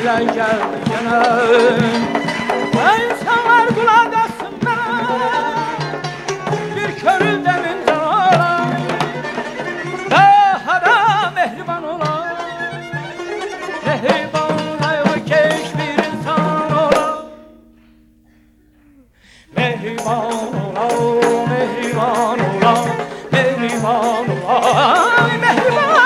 ile geldi gene. İnsanlar kulak assın bana, bir körü demin canala, daha da mehriban ola, mehriban olayı keş bir insan ola. Mehriban ola, mehriban ola, mehriban ola, mehriban ola.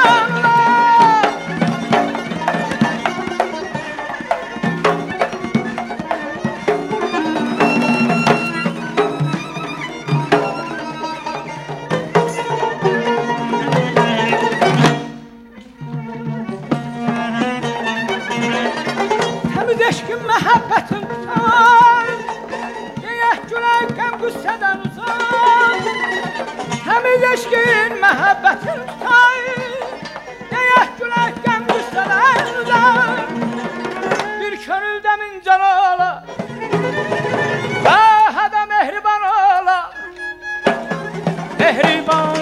Eşkin məhəbbətin tutar, deyək gülək qəm qüssədən uzaq. Həmiz eşkin məhəbbətin tutar, deyək gülək qəm qüssədən uzaq. Bir könüldə min can ola, daha da mehriban ola, mehriban